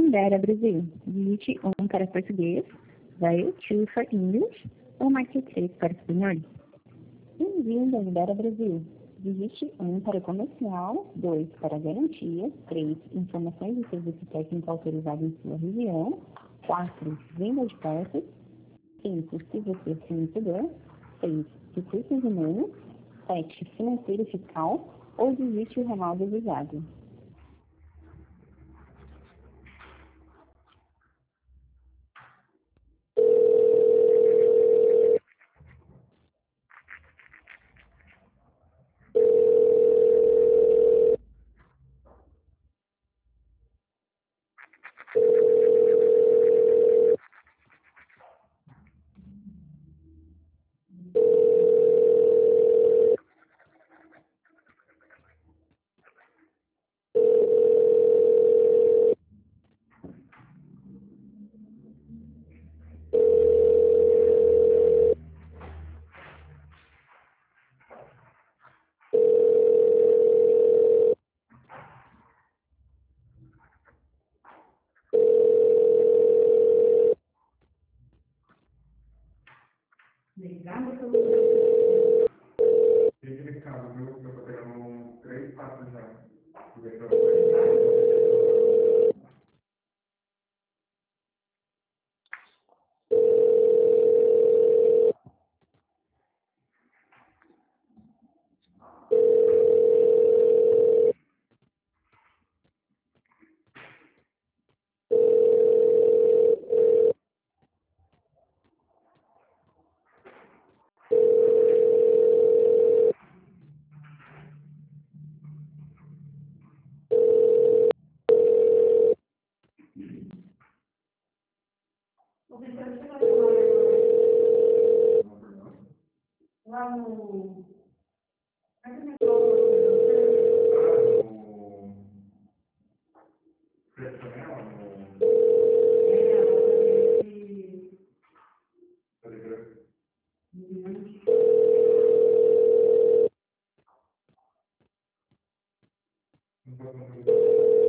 Indera Brasil. Digite 1 para português, dial 2 for English ou marque 3 para espanhol. Bem-vindo a Indera Brasil. Digite 1 para comercial, 2 para garantia, 3 informações de serviço técnico autorizado em sua região, 4 venda de peças, 5 se você é fornecedor, 6 recursos humanos, 7 financeiro e fiscal ou digite o ramal desejado. Esse caso, viu? Eu tô pegando 3 passos já. Lá no. No